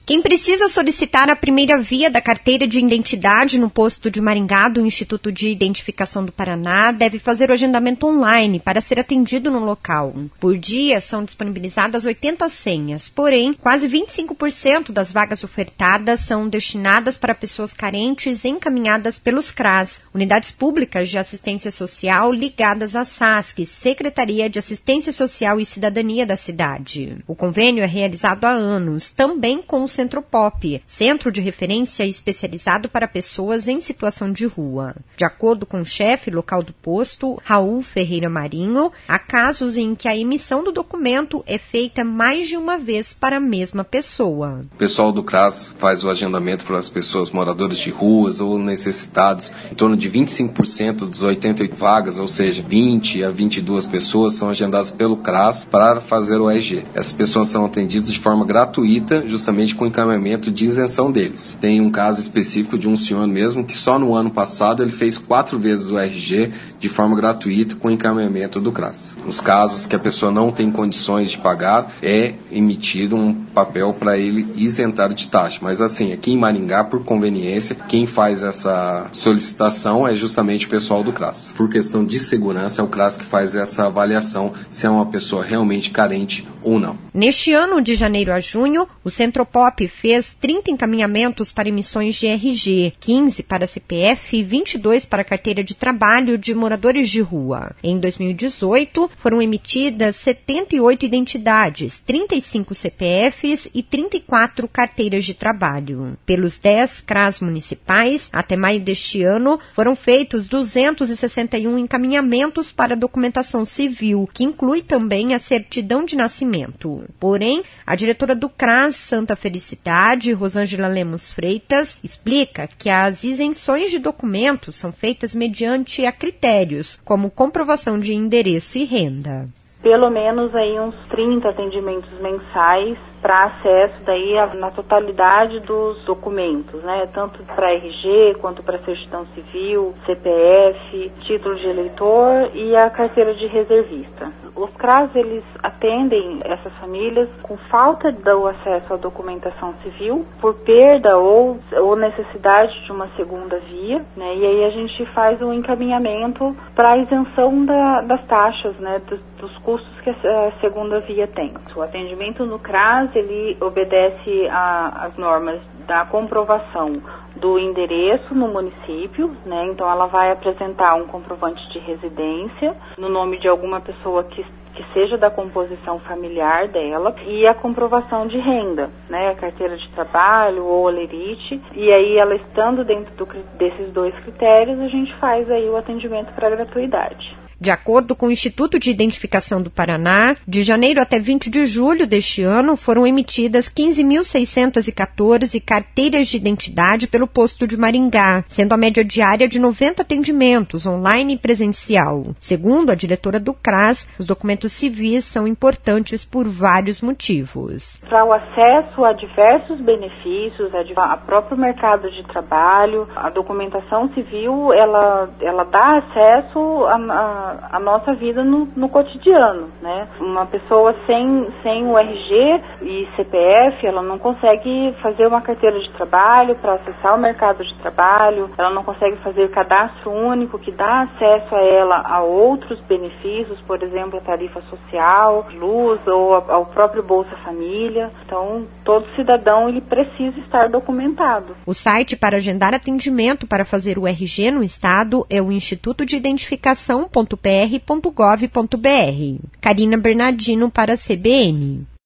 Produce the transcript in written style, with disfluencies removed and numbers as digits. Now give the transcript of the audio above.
Quem precisa solicitar a primeira via da carteira de identidade no posto de Maringá do Instituto de Identificação do Paraná deve fazer o agendamento online para ser atendido no local. Por dia, são disponibilizadas 80 senhas, porém, quase 25% das vagas ofertadas são destinadas para pessoas carentes encaminhadas pelos CRAS, unidades públicas de assistência social ligadas à SASC, Secretaria de Assistência Social e Cidadania da cidade. O convênio é realizado há anos, também com o Centropop, Centro de Referência Especializado para Pessoas em Situação de Rua. De acordo com o chefe local do posto, Raul Ferreira Marinho, há casos em que a emissão do documento é feita mais de uma vez para a mesma pessoa. O pessoal do CRAS faz o agendamento para as pessoas moradores de ruas ou necessitados. Em torno de 25% dos 88 vagas, ou seja, 20 a 22 pessoas são agendadas pelo CRAS para fazer o RG. Essas pessoas são atendidas de forma gratuita, justamente com encaminhamento de isenção deles. Tem um caso específico de um senhor mesmo que só no ano passado ele fez 4 vezes o RG de forma gratuita com encaminhamento do CRAS. Nos casos que a pessoa não tem condições de pagar, é emitido um papel para ele isentar de taxa. Mas assim, aqui em Maringá, por conveniência, quem faz essa solicitação é justamente o pessoal do CRAS. Por questão de segurança, é o CRAS que faz essa avaliação se é uma pessoa realmente carente ou não. Neste ano, de janeiro a junho, o Centropop fez 30 encaminhamentos para emissões de RG, 15 para CPF e 22 para carteira de trabalho de moradores de rua. Em 2018, foram emitidas 78 identidades, 35 CPFs e 34 carteiras de trabalho. Pelos 10 CRAS municipais, até maio deste ano, foram feitos 261 encaminhamentos para documentação civil, que inclui também a certidão de nascimento. Porém, a diretora do CRAS Santa Felicidade, Rosângela Lemos Freitas, explica que as isenções de documentos são feitas mediante a critérios, como comprovação de endereço e renda. Pelo menos aí uns 30 atendimentos mensais para acesso daí na totalidade dos documentos, né? Tanto para RG quanto para certidão civil, CPF, título de eleitor e a carteira de reservista. Os CRAS, eles atendem essas famílias com falta do acesso à documentação civil, por perda ou necessidade de uma segunda via, né? E aí a gente faz um encaminhamento para a isenção das taxas, né? Dos custos que a segunda via tem. O atendimento no CRAS, ele obedece às normas da comprovação do endereço no município, né? Então ela vai apresentar um comprovante de residência no nome de alguma pessoa que seja da composição familiar dela e a comprovação de renda, né? A carteira de trabalho ou olerite. E aí ela estando dentro desses dois critérios, a gente faz aí o atendimento para gratuidade. De acordo com o Instituto de Identificação do Paraná, de janeiro até 20 de julho deste ano, foram emitidas 15.614 carteiras de identidade pelo posto de Maringá, sendo a média diária de 90 atendimentos, online e presencial. Segundo a diretora do CRAS, os documentos civis são importantes por vários motivos. Para o acesso a diversos benefícios, a próprio mercado de trabalho, a documentação civil, ela dá acesso a nossa vida no cotidiano, né? Uma pessoa sem o RG e CPF, ela não consegue fazer uma carteira de trabalho para acessar o mercado de trabalho, ela não consegue fazer cadastro único que dá acesso a ela a outros benefícios, por exemplo, a tarifa social, luz ou ao próprio Bolsa Família. Então, todo cidadão ele precisa estar documentado. O site para agendar atendimento para fazer o RG no estado é o Instituto de Identificação.pr.gov.br. Karina Bernardino para a CBN.